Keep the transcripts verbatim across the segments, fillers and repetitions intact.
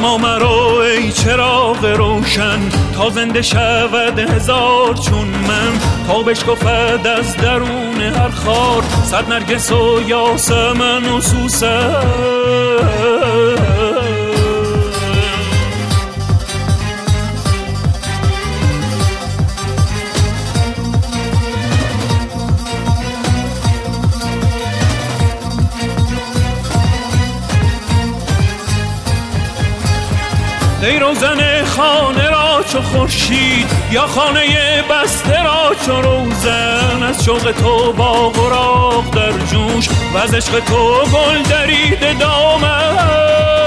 ما مرو ای چراغ روشن، تا زنده شود هزار چون من، تا بشکفد از درون هر خار صد نرگس و یاسمن و سوسن. ای روزن خانه را چو خورشید، یا خانه بسته را چو روزن، از شوق تو باغ و راغ در جوش، و از عشق تو گل دریده دامن.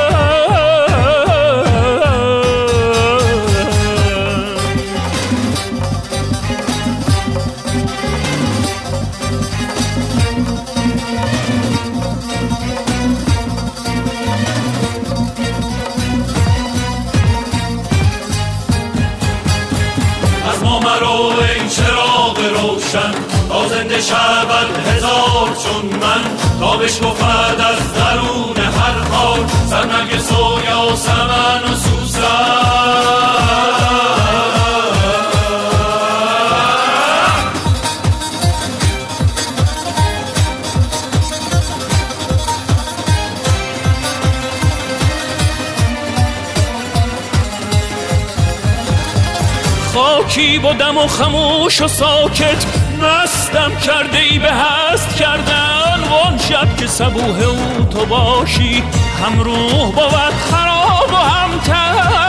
ما مرو ای چراغ روشن، تا زنده شود هزار چون من، تا بشکفد از درون هر خار صد نرگس و یاسمن و سوسن. خاکی بودم و خموش و ساکت، مستم کرده ای به هست کردن، وان شب که صبوح او تو باشی، هم روح بود خراب و هم تن.